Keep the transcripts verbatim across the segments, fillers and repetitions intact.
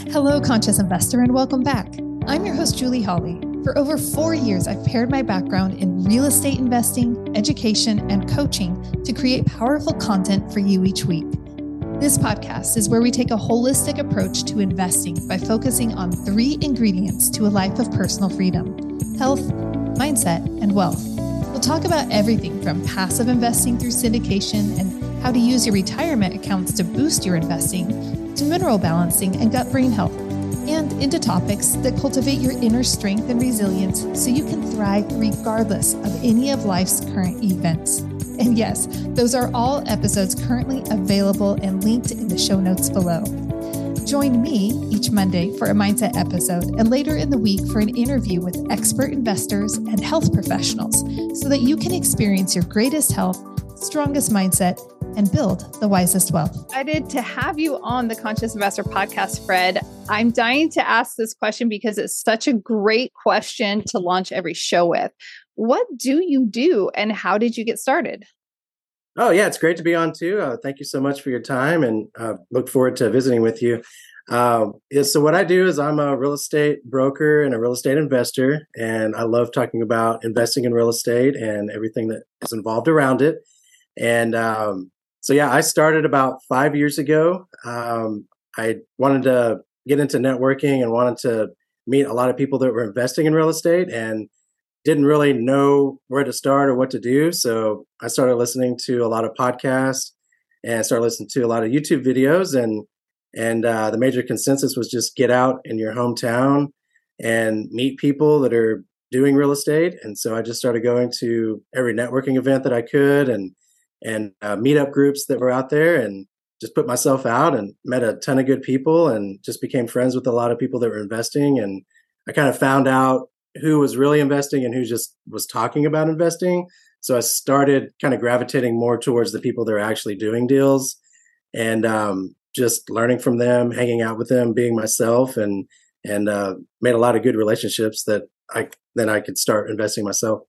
Hello, Conscious Investor, and welcome back. I'm your host, Julie Hawley. For over four years, I've paired my background in real estate investing, education, and coaching to create powerful content for you each week. This podcast is where we take a holistic approach to investing by focusing on three ingredients to a life of personal freedom: health, mindset, and wealth. We'll talk about everything from passive investing through syndication and how to use your retirement accounts to boost your investing, to mineral balancing and gut-brain health, and into topics that cultivate your inner strength and resilience so you can thrive regardless of any of life's current events. And yes, those are all episodes currently available and linked in the show notes below. Join me each Monday for a mindset episode and later in the week for an interview with expert investors and health professionals so that you can experience your greatest health, strongest mindset, and build the wisest wealth. Excited to have you on the Conscious Investor podcast, Fred. I'm dying to ask this question because it's such a great question to launch every show with. What do you do and how did you get started? Oh, yeah, it's great to be on too. Uh, thank you so much for your time and uh, look forward to visiting with you. Uh, yeah, so what I do is I'm a real estate broker and a real estate investor, and I love talking about investing in real estate and everything that is involved around it. And um, so, yeah, I started about five years ago. Um, I wanted to get into networking and wanted to meet a lot of people that were investing in real estate and didn't really know where to start or what to do. So I started listening to a lot of podcasts and started listening to a lot of YouTube videos. And and uh, the major consensus was just get out in your hometown and meet people that are doing real estate. And so I just started going to every networking event that I could and and uh, meetup groups that were out there and just put myself out and met a ton of good people and just became friends with a lot of people that were investing. And I kind of found out who was really investing and who just was talking about investing. So I started kind of gravitating more towards the people that are actually doing deals and um, just learning from them, hanging out with them, being myself, and and uh, made a lot of good relationships that I then I could start investing myself.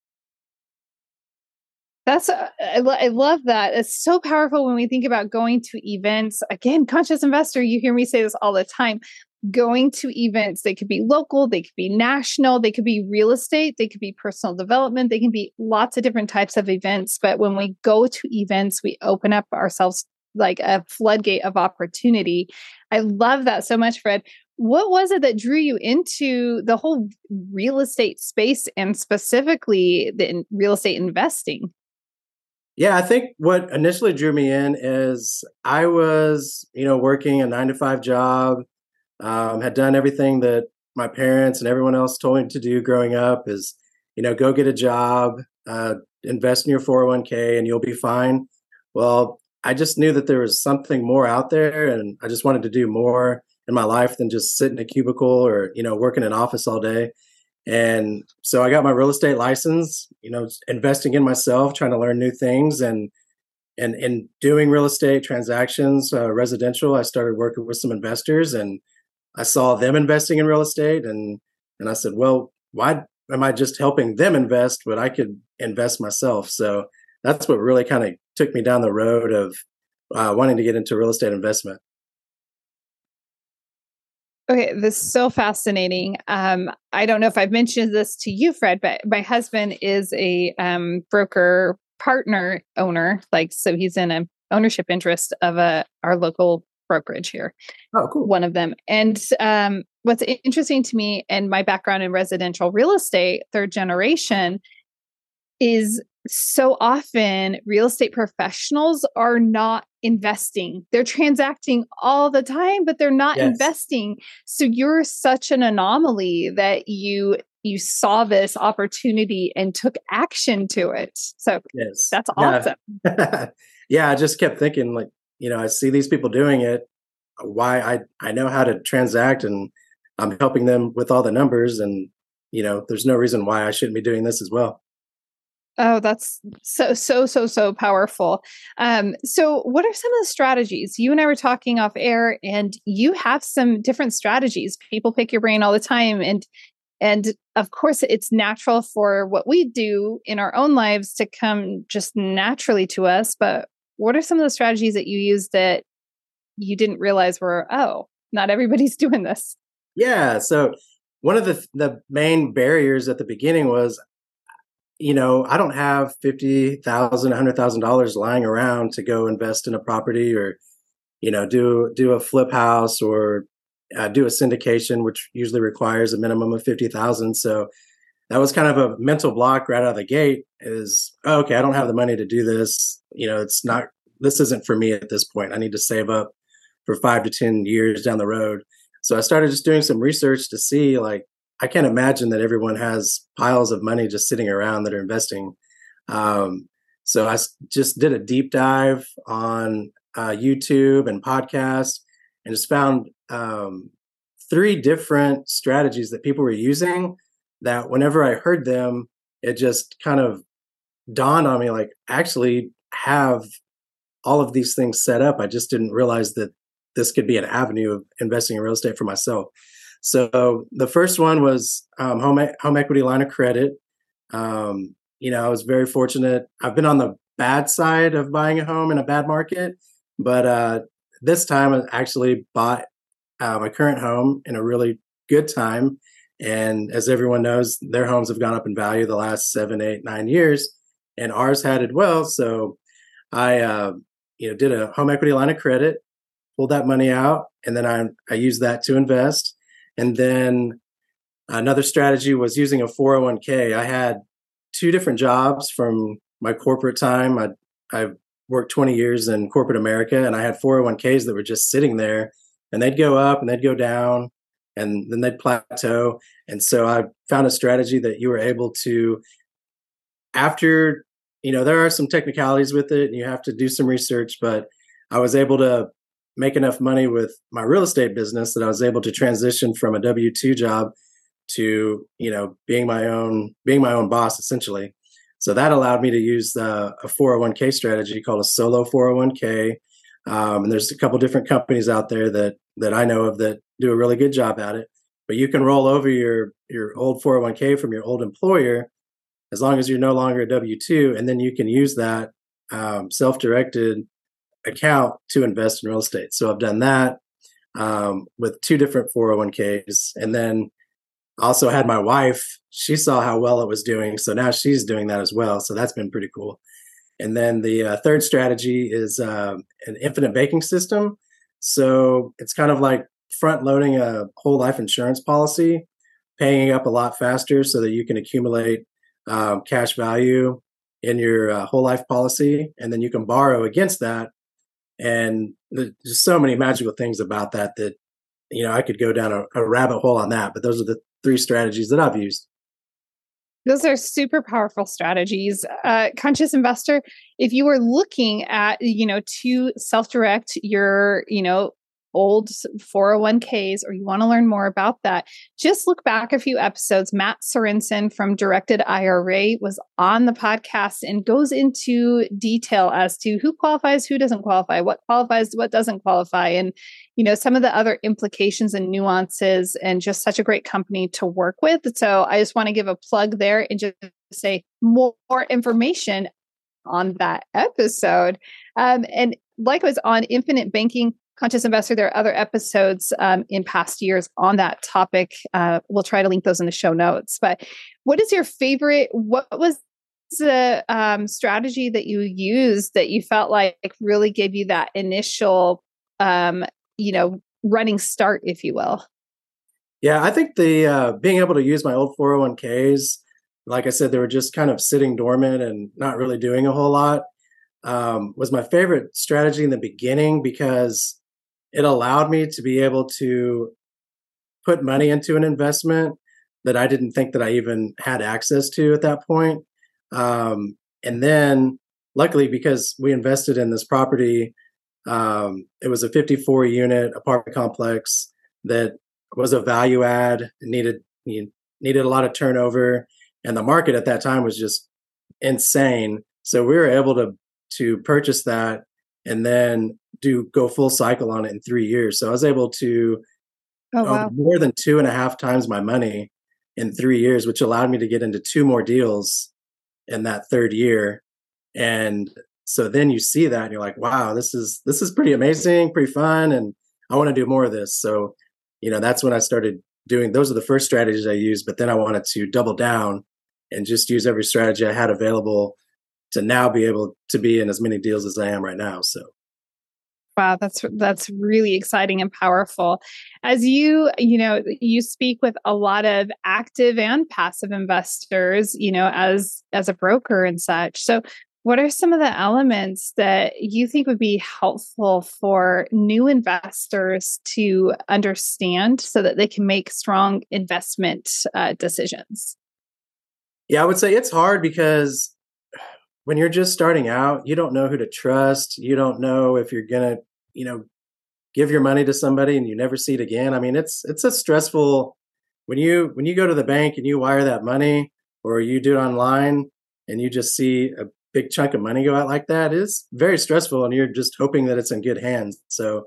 That's, uh, I, lo- I love that. It's so powerful when we think about going to events. Again, Conscious Investor, you hear me say this all the time. Going to events, they could be local, they could be national, they could be real estate, they could be personal development, they can be lots of different types of events. But when we go to events, we open up ourselves like a floodgate of opportunity. I love that so much, Fred. What was it that drew you into the whole real estate space and specifically the in- real estate investing? Yeah, I think what initially drew me in is I was, you know, working a nine to five job. Um, had done everything that my parents and everyone else told me to do growing up is, you know, go get a job, uh, invest in your four oh one k and you'll be fine. Well, I just knew that there was something more out there and I just wanted to do more in my life than just sit in a cubicle or, you know, work in an office all day. And so I got my real estate license, you know, investing in myself, trying to learn new things and and in doing real estate transactions, uh, residential, I started working with some investors and I saw them investing in real estate and and I said, well, why am I just helping them invest, but I could invest myself? So that's what really kind of took me down the road of uh, wanting to get into real estate investment. Okay, this is so fascinating. Um, I don't know if I've mentioned this to you, Fred, but my husband is a um, broker partner owner. Like, so he's in an ownership interest of a our local brokerage here. Oh, cool. One of them. And um, what's interesting to me and my background in residential real estate, third generation, is so often real estate professionals are not investing. They're transacting all the time, but they're not Yes. investing. So you're such an anomaly that you you saw this opportunity and took action to it. So Yes. that's Yeah. awesome. Yeah, I just kept thinking like, you know, I see these people doing it. Why I I know how to transact and I'm helping them with all the numbers and, you know, there's no reason why I shouldn't be doing this as well. Oh, that's so, so, so, so powerful. Um, so what are some of the strategies? You and I were talking off air and you have some different strategies. People pick your brain all the time. And, and of course, it's natural for what we do in our own lives to come just naturally to us. But what are some of the strategies that you use that you didn't realize were, oh, not everybody's doing this. Yeah. So one of the the main barriers at the beginning was, you know, I don't have fifty thousand dollars, one hundred thousand dollars lying around to go invest in a property or, you know, do do a flip house or uh, do a syndication, which usually requires a minimum of fifty thousand dollars. So that was kind of a mental block right out of the gate is, oh, okay, I don't have the money to do this. You know, it's not, this isn't for me at this point. I need to save up for five to ten years down the road. So I started just doing some research to see, like, I can't imagine that everyone has piles of money just sitting around that are investing. Um, so I just did a deep dive on uh, YouTube and podcasts and just found um, three different strategies that people were using that whenever I heard them, it just kind of dawned on me, like, actually have all of these things set up. I just didn't realize that this could be an avenue of investing in real estate for myself. So the first one was um, home home equity line of credit. Um, you know, I was very fortunate. I've been on the bad side of buying a home in a bad market, but uh, this time I actually bought uh, my current home in a really good time. And as everyone knows, their homes have gone up in value the last seven, eight, nine years, and ours had it well. So I, uh, you know, did a home equity line of credit, pulled that money out, and then I I used that to invest. And then another strategy was using a four oh one k. I had two different jobs from my corporate time. I I worked twenty years in corporate America, and I had four oh one k's that were just sitting there, and they'd go up and they'd go down, and then they'd plateau. And so I found a strategy that you were able to, after, you know, there are some technicalities with it, and you have to do some research, but I was able to make enough money with my real estate business that I was able to transition from a W two job to, you know, being my own, being my own boss, essentially. So that allowed me to use uh, a four oh one k strategy called a solo four oh one k. Um, and there's a couple different companies out there that, that I know of that do a really good job at it, but you can roll over your, your old four oh one k from your old employer as long as you're no longer a W two, and then you can use that um, self-directed account to invest in real estate. So I've done that um, with two different four oh one k's. And then also had my wife, she saw how well it was doing. So now she's doing that as well. So that's been pretty cool. And then the uh, third strategy is uh, an infinite banking system. So it's kind of like front loading a whole life insurance policy, paying up a lot faster so that you can accumulate um, cash value in your uh, whole life policy. And then you can borrow against that. And there's just so many magical things about that that, you know, I could go down a, a rabbit hole on that, but those are the three strategies that I've used. Those are super powerful strategies. Uh, conscious investor, if you were looking at, you know, to self-direct your, you know, old four oh one k's, or you want to learn more about that, just look back a few episodes. Matt Sorensen from Directed I R A was on the podcast and goes into detail as to who qualifies, who doesn't qualify, what qualifies, what doesn't qualify, and, you know, some of the other implications and nuances, and just such a great company to work with. So I just want to give a plug there and just say more information on that episode. Um, and likewise on infinite banking, Conscious Investor, there are other episodes um, in past years on that topic. Uh, we'll try to link those in the show notes. But what is your favorite? What was the um, strategy that you used that you felt like really gave you that initial, um, you know, running start, if you will? Yeah, I think the uh, being able to use my old four oh one k's, like I said, they were just kind of sitting dormant and not really doing a whole lot, um, was my favorite strategy in the beginning because it allowed me to be able to put money into an investment that I didn't think that I even had access to at that point. Um, and then luckily, because we invested in this property, um, it was a fifty-four unit apartment complex that was a value add. It needed, needed a lot of turnover, and the market at that time was just insane. So we were able to, to purchase that and then do go full cycle on it in three years. So I was able to oh, wow. own more than two and a half times my money in three years, which allowed me to get into two more deals in that third year. And so then you see that and you're like, wow, this is, this is pretty amazing, pretty fun. And I want to do more of this. So, you know, that's when I started doing, those are the first strategies I used, but then I wanted to double down and just use every strategy I had available to now be able to be in as many deals as I am right now. So. Wow, that's that's really exciting and powerful. As you, you know, you speak with a lot of active and passive investors, you know, as as a broker and such. So, what are some of the elements that you think would be helpful for new investors to understand so that they can make strong investment uh, decisions? Yeah, I would say it's hard because when you're just starting out, you don't know who to trust. You don't know if you're going to, you know, give your money to somebody and you never see it again. I mean, it's it's a stressful when you when you go to the bank and you wire that money or you do it online and you just see a big chunk of money go out like that, is very stressful, and you're just hoping that it's in good hands. So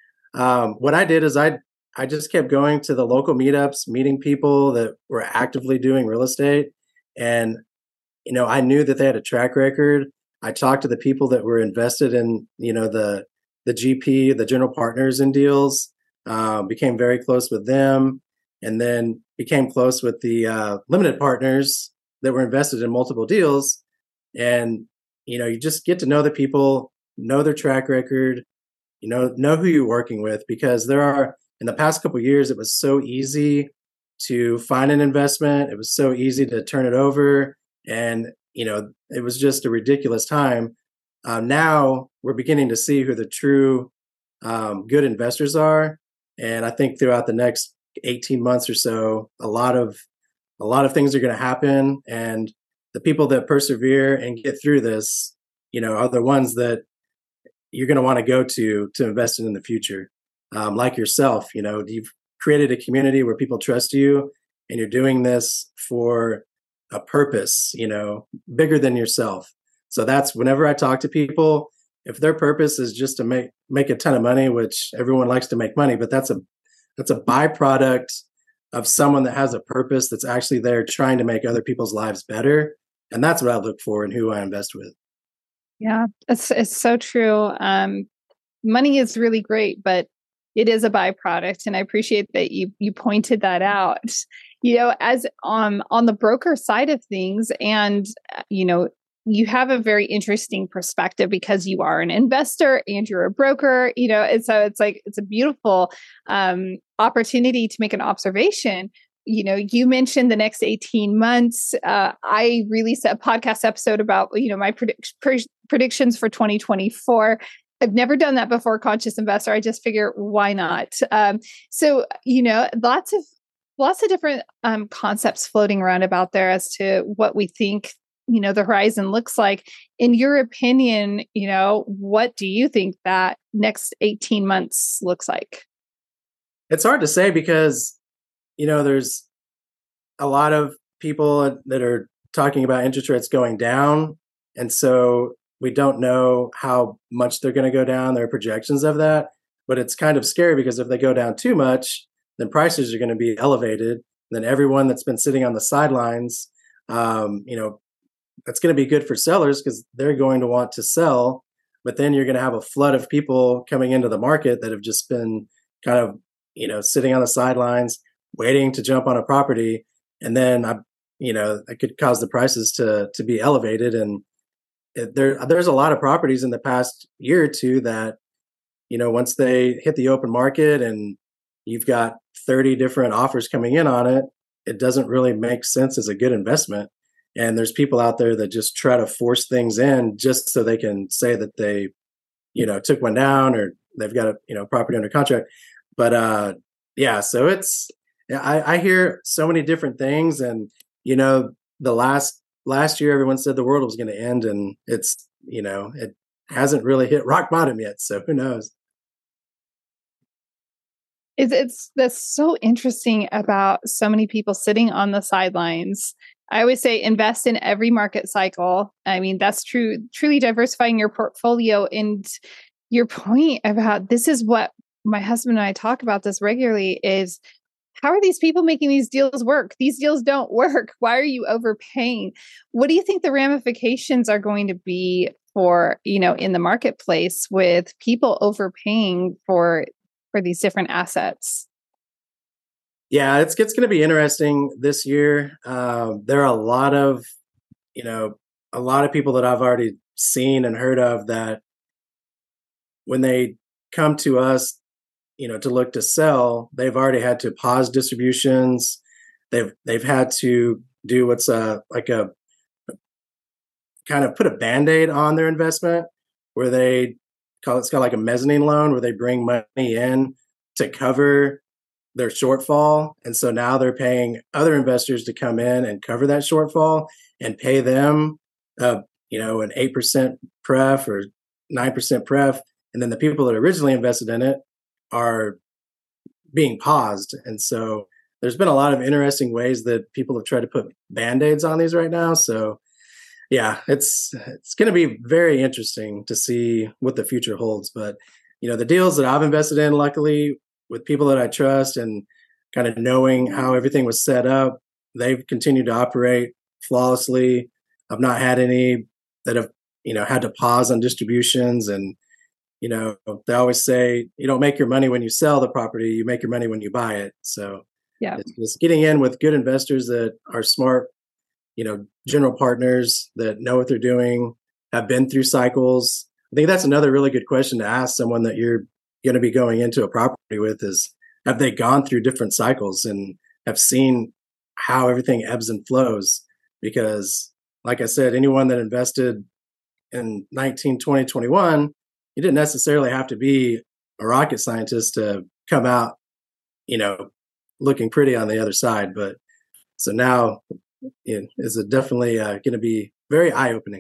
um, what I did is I I just kept going to the local meetups, meeting people that were actively doing real estate, and you know, I knew that they had a track record. I talked to the people that were invested in, you know, the the G P, the general partners in deals, uh, became very close with them, and then became close with the uh, limited partners that were invested in multiple deals. And, you know, you just get to know the people, know their track record, you know, know who you're working with, because there are, in the past couple of years, it was so easy to find an investment. It was so easy to turn it over. And, you know, it was just a ridiculous time. Uh, now we're beginning to see who the true um, good investors are. And I think throughout the next eighteen months or so, a lot of a lot of things are going to happen. And the people that persevere and get through this, you know, are the ones that you're going to want to go to to invest in in the future. Um, like yourself, you know, you've created a community where people trust you, and you're doing this for a purpose, you know, bigger than yourself. So that's whenever I talk to people, if their purpose is just to make make a ton of money, which everyone likes to make money, but that's a that's a byproduct of someone that has a purpose that's actually there trying to make other people's lives better. And that's what I look for in who I invest with. Yeah, it's it's so true. Um, money is really great, but it is a byproduct, and I appreciate that you you pointed that out. You know, as um on the broker side of things, and you know, you have a very interesting perspective because you are an investor and you're a broker. You know, and so it's like it's a beautiful um, opportunity to make an observation. You know, you mentioned the next eighteen months. Uh, I released a podcast episode about, you know, my predict- pre- predictions for twenty twenty-four. I've never done that before, Conscious Investor. I just figure, why not? Um, so, you know, lots of lots of different um, concepts floating around about there as to what we think, you know, the horizon looks like. In your opinion, you know, what do you think that next eighteen months looks like? It's hard to say because, you know, there's a lot of people that are talking about interest rates going down. And so we don't know how much they're going to go down. There are projections of that, but it's kind of scary because if they go down too much, then prices are going to be elevated. Then everyone that's been sitting on the sidelines, um, you know, that's going to be good for sellers because they're going to want to sell. But then you're going to have a flood of people coming into the market that have just been kind of, you know, sitting on the sidelines, waiting to jump on a property. And then, I, you know, it could cause the prices to to be elevated. And it, there, there's a lot of properties in the past year or two that, you know, once they hit the open market and you've got thirty different offers coming in on it, it doesn't really make sense as a good investment. And there's people out there that just try to force things in just so they can say that they, you know, took one down or they've got a, you know, property under contract. But uh, yeah, so it's, I, I hear so many different things. And, you know, the last, last year, everyone said the world was going to end, and it's, you know, it hasn't really hit rock bottom yet. So who knows? It's, it's that's so interesting about so many people sitting on the sidelines. I always say invest in every market cycle. I mean, that's true, truly diversifying your portfolio. And your point about this is what my husband and I talk about this regularly is, how are these people making these deals work? These deals don't work. Why are you overpaying? What do you think the ramifications are going to be for, you know, in the marketplace with people overpaying for for these different assets? Yeah, it's it's going to be interesting this year. Um, there are a lot of, you know, a lot of people that I've already seen and heard of that when they come to us, you know, to look to sell, they've already had to pause distributions. They've they've had to do what's a like a kind of put a Band-Aid on their investment, where they call it's called like a mezzanine loan, where they bring money in to cover their shortfall. And so now they're paying other investors to come in and cover that shortfall and pay them, uh, you know, an eight percent pref or nine percent pref. And then the people that originally invested in it are being paused. And so there's been a lot of interesting ways that people have tried to put Band-Aids on these right now. So yeah, it's it's going to be very interesting to see what the future holds. But, you know, the deals that I've invested in, luckily, with people that I trust and kind of knowing how everything was set up, they've continued to operate flawlessly. I've not had any that have, you know, had to pause on distributions. And, you know, they always say, you don't make your money when you sell the property, you make your money when you buy it. So yeah, it's, it's getting in with good investors that are smart, you know, general partners that know what they're doing, have been through cycles. I think that's another really good question to ask someone that you're going to be going into a property with is, have they gone through different cycles and have seen how everything ebbs and flows? Because like I said, anyone that invested in nineteen, twenty, twenty-one, you didn't necessarily have to be a rocket scientist to come out, you know, looking pretty on the other side. But so now it is definitely uh, going to be very eye-opening.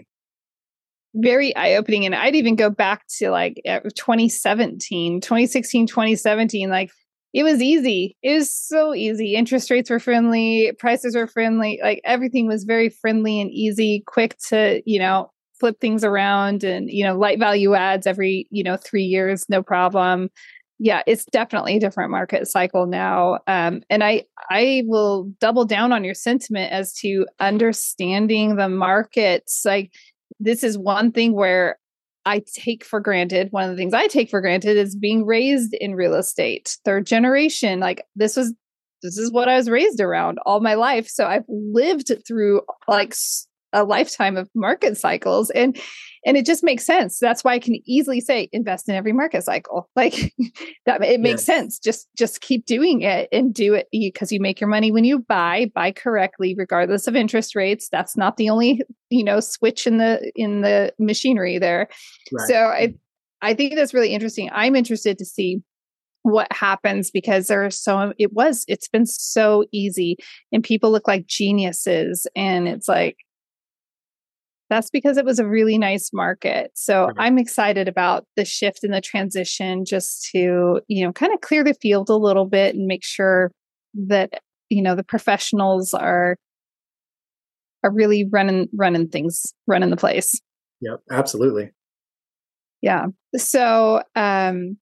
Very eye-opening. And I'd even go back to like twenty seventeen, twenty sixteen, twenty seventeen. Like it was easy. It was so easy. Interest rates were friendly. Prices were friendly. Like everything was very friendly and easy, quick to, you know, flip things around and, you know, light value adds every, you know, three years, no problem. Yeah, it's definitely a different market cycle now. Um, and I, I will double down on your sentiment as to understanding the markets. Like, this is one thing where I take for granted. One of the things I take for granted is being raised in real estate, third generation. Like this was, this is what I was raised around all my life. So I've lived through like a lifetime of market cycles, and and it just makes sense. That's why I can easily say invest in every market cycle. Like that, it makes Yes. sense. Just just keep doing it and do it because you make your money when you buy. Buy correctly, regardless of interest rates. That's not the only, you know, switch in the in the machinery there. Right. So I I think that's really interesting. I'm interested to see what happens because there are so it was it's been so easy and people look like geniuses, and it's like, that's because it was a really nice market. So Right. I'm excited about the shift and the transition, just to, you know, kind of clear the field a little bit and make sure that, you know, the professionals are are really running running things, running the place. Yep, absolutely. Yeah. So um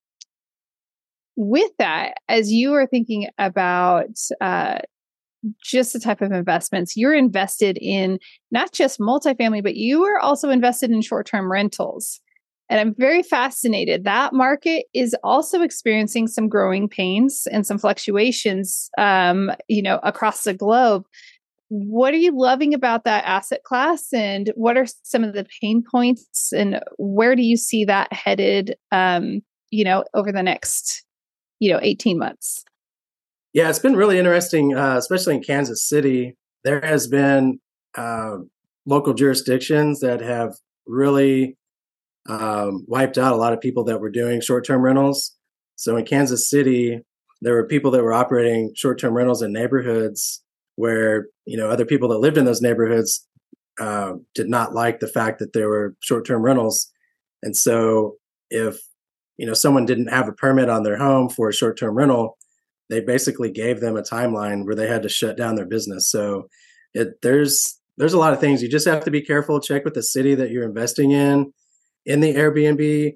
with that, as you are thinking about uh just the type of investments, you're invested in not just multifamily, but you are also invested in short-term rentals. And I'm very fascinated. That market is also experiencing some growing pains and some fluctuations, um, you know, across the globe. What are you loving about that asset class, and what are some of the pain points, and where do you see that headed, um, you know, over the next, you know, eighteen months? Yeah, it's been really interesting, uh, especially in Kansas City. There has been uh, local jurisdictions that have really um, wiped out a lot of people that were doing short-term rentals. So in Kansas City, there were people that were operating short-term rentals in neighborhoods where, you know, other people that lived in those neighborhoods uh, did not like the fact that there were short-term rentals. And so if, you know, someone didn't have a permit on their home for a short-term rental, they basically gave them a timeline where they had to shut down their business. So it, there's there's a lot of things. You just have to be careful. Check with the city that you're investing in. In the Airbnb,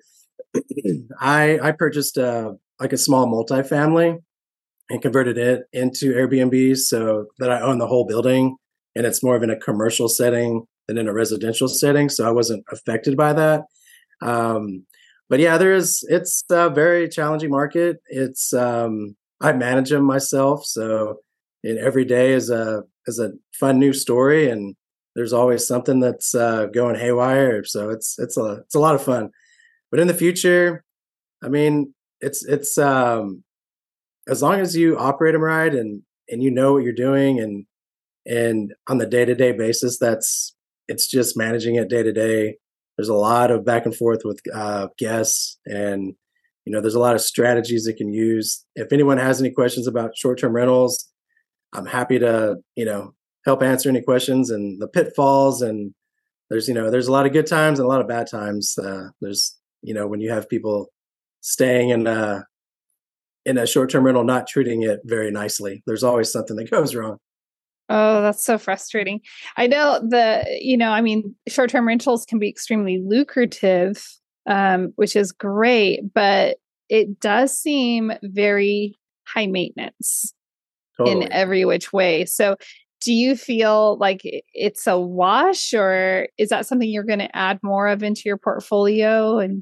I I purchased a, like a small multifamily and converted it into Airbnb so that I own the whole building, and it's more of in a commercial setting than in a residential setting. So I wasn't affected by that. Um, but yeah, there is. It's a very challenging market. It's um, I manage them myself, so and every day is a is a fun new story, and there's always something that's uh, going haywire. So it's it's a it's a lot of fun. But in the future, I mean, it's it's um, as long as you operate them right and and you know what you're doing, and and on the day to day basis, that's it's just managing it day to day. There's a lot of back and forth with uh, guests, and you know, there's a lot of strategies they can use. If anyone has any questions about short term rentals, I'm happy to you know help answer any questions and the pitfalls. And there's you know there's a lot of good times and a lot of bad times. Uh, there's you know when you have people staying in a in a short term rental not treating it very nicely, there's always something that goes wrong. Oh, that's so frustrating. I know the, you know, I mean, short-term rentals can be extremely lucrative, um, which is great, but it does seem very high maintenance Totally. in every which way. So do you feel like it's a wash, or is that something you're going to add more of into your portfolio? And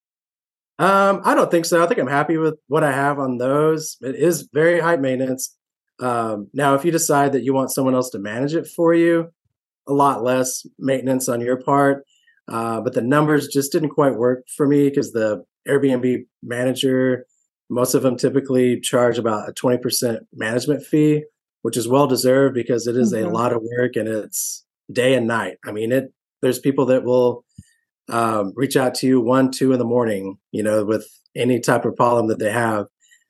Um, I don't think so. I think I'm happy with what I have on those. It is very high maintenance. Um, now, if you decide that you want someone else to manage it for you, a lot less maintenance on your part. Uh, but the numbers just didn't quite work for me because the Airbnb manager, most of them typically charge about a twenty percent management fee, which is well deserved because it is a Mhm. lot of work and it's day and night. I mean, it. There's people that will um, reach out to you one, two in the morning, you know, with any type of problem that they have.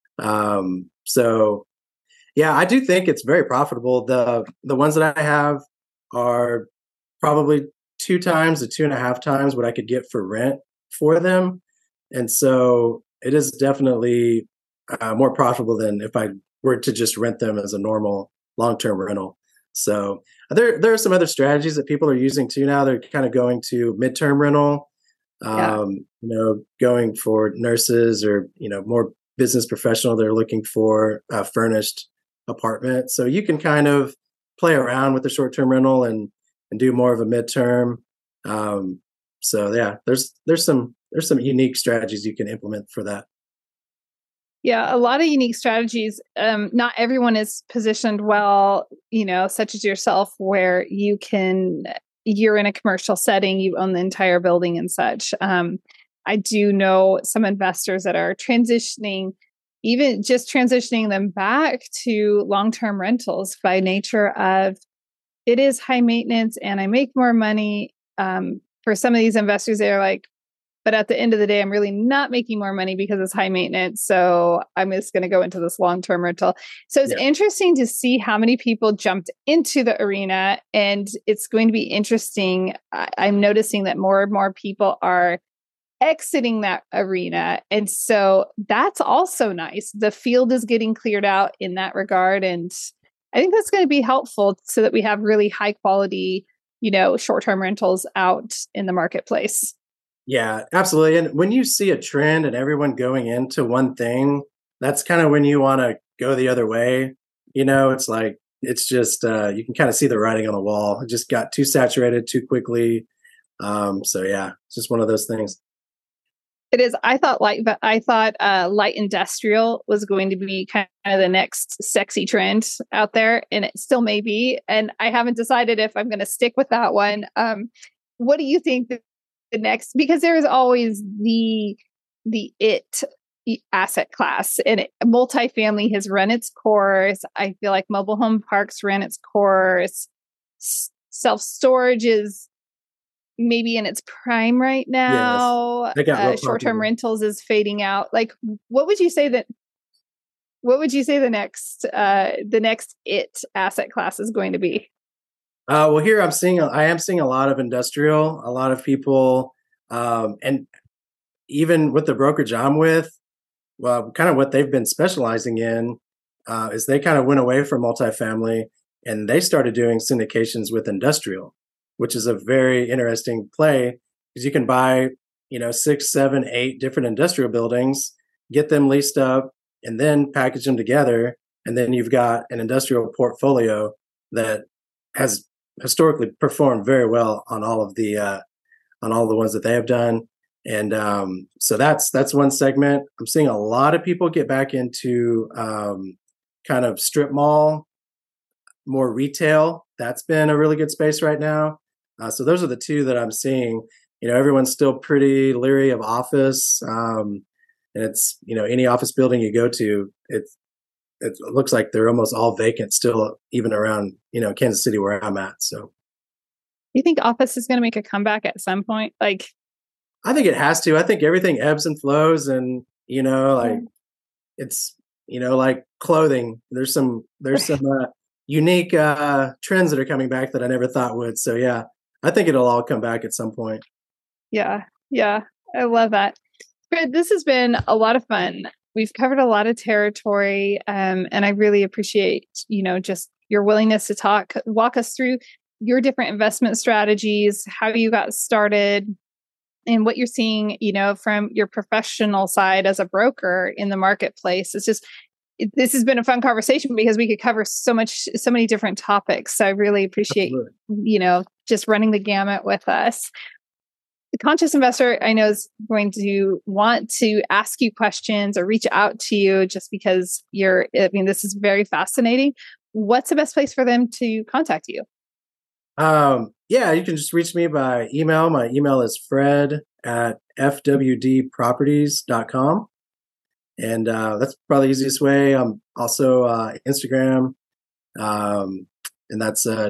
Um, so yeah, I do think it's very profitable. The the ones that I have are probably two times to two and a half times what I could get for rent for them, and so it is definitely uh, more profitable than if I were to just rent them as a normal long term rental. So there there are some other strategies that people are using too now. They're kind of going to midterm rental, Yeah. um, you know, going for nurses or you know more business professional. They're looking for uh, furnished apartment. So you can kind of play around with the short term rental and and do more of a midterm. Um, so yeah, there's there's some there's some unique strategies you can implement for that. Yeah, a lot of unique strategies. Um, not everyone is positioned well, you know, such as yourself, where you can, you're in a commercial setting, you own the entire building and such. Um, I do know some investors that are transitioning, even just transitioning them back to long-term rentals by nature of it is high maintenance and I make more money. Um, for some of these investors, they're like, but at the end of the day, I'm really not making more money because it's high maintenance. So I'm just going to go into this long-term rental. So it's Yeah. interesting to see how many people jumped into the arena. And it's going to be interesting. I- I'm noticing that more and more people are exiting that arena. And so that's also nice. The field is getting cleared out in that regard. And I think that's going to be helpful so that we have really high quality, you know, short-term rentals out in the marketplace. Yeah, absolutely. And when you see a trend and everyone going into one thing, that's kind of when you want to go the other way. You know, it's like it's just uh, you can kind of see the writing on the wall. It just got too saturated too quickly. Um, so yeah, it's just one of those things. It is. I thought light, but I thought uh, light industrial was going to be kind of the next sexy trend out there, and it still may be. And I haven't decided if I'm going to stick with that one. Um, what do you think the, the next? Because there is always the the it asset class, and it, multifamily has run its course. I feel like mobile home parks ran its course. Self storage is maybe in its prime right Yes, now. they got Uh, real short-term popular. rentals is fading out. Like, what would you say that? What would you say the next, uh, the next it asset class is going to be? Uh, well, here I'm seeing, I am seeing a lot of industrial, a lot of people, um, and even with the brokerage I'm with, well, kind of what they've been specializing in uh, is they kind of went away from multifamily and they started doing syndications with industrial, which is a very interesting play because you can buy, you know, six, seven, eight different industrial buildings, get them leased up, and then package them together, and then you've got an industrial portfolio that has historically performed very well on all of the uh, on all the ones that they have done. And um, so that's that's one segment. I'm seeing a lot of people get back into um, kind of strip mall, more retail. That's been a really good space right now. Uh, so those are the two that I'm seeing. You know, everyone's still pretty leery of office. Um, and it's, you know, any office building you go to, it's, it looks like they're almost all vacant still, even around, you know, Kansas City where I'm at. So you think office is going to make a comeback at some point? Like, I think it has to. I think everything ebbs and flows, and, you know, like it's, you know, like clothing. There's some, there's some uh, unique uh, trends that are coming back that I never thought would. So yeah, I think it'll all come back at some point. Yeah. Yeah. I love that. Fred, this has been a lot of fun. We've covered a lot of territory. Um, and I really appreciate, you know, just your willingness to talk, walk us through your different investment strategies, how you got started, and what you're seeing, you know, from your professional side as a broker in the marketplace. It's just, it, this has been a fun conversation because we could cover so much, so many different topics. So I really appreciate, Absolutely. you know, just running the gamut with us. The conscious investor, I know, is going to want to ask you questions or reach out to you just because you're, I mean, this is very fascinating. What's the best place for them to contact you? Um, yeah, you can just reach me by email. My email is fred at f w d properties dot com. And uh, that's probably the easiest way. I'm also uh, Instagram. Um, and that's, uh,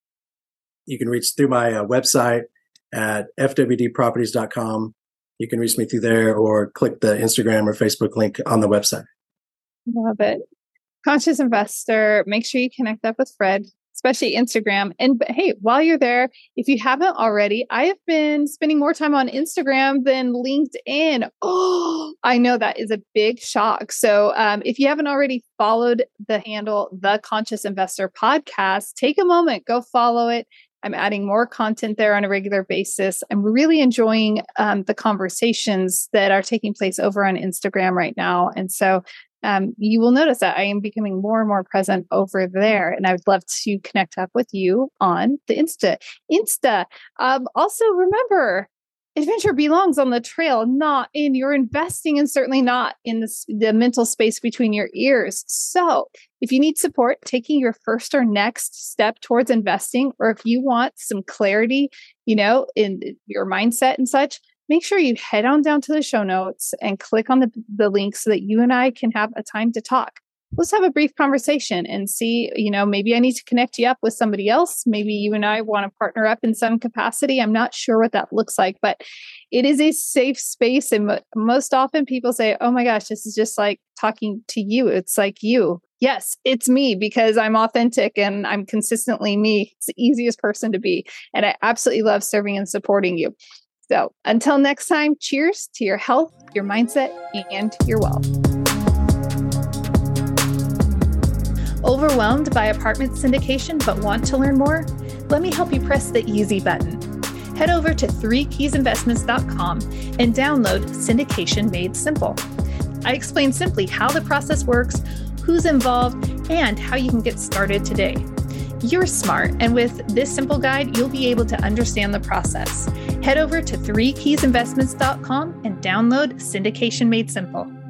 you can reach through my uh, website at f w d properties dot com. You can reach me through there or click the Instagram or Facebook link on the website. Love it. Conscious investor, make sure you connect up with Fred, especially Instagram. And hey, while you're there, if you haven't already, I have been spending more time on Instagram than LinkedIn. Oh, I know that is a big shock. So um, if you haven't already followed the handle, The Conscious Investor Podcast, take a moment, go follow it. I'm adding more content there on a regular basis. I'm really enjoying um, the conversations that are taking place over on Instagram right now. And so um, you will notice that I am becoming more and more present over there. And I would love to connect up with you on the Insta. Insta. Um, also, remember, adventure belongs on the trail, not in your investing, and certainly not in the, the mental space between your ears. So if you need support taking your first or next step towards investing, or if you want some clarity, you know, in your mindset and such, make sure you head on down to the show notes and click on the, the link so that you and I can have a time to talk. Let's have a brief conversation and see, you know, maybe I need to connect you up with somebody else. Maybe you and I want to partner up in some capacity. I'm not sure what that looks like, but it is a safe space. And mo- most often people say, oh my gosh, this is just like talking to you. It's like you. Yes, it's me because I'm authentic and I'm consistently me. It's the easiest person to be. And I absolutely love serving and supporting you. So until next time, cheers to your health, your mindset, and your wealth. Overwhelmed by apartment syndication but want to learn more? Let me help you press the easy button. Head over to three keys investments dot com and download Syndication Made Simple. I explain simply how the process works, who's involved, and how you can get started today. You're smart, and with this simple guide, you'll be able to understand the process. Head over to three keys investments dot com and download Syndication Made Simple.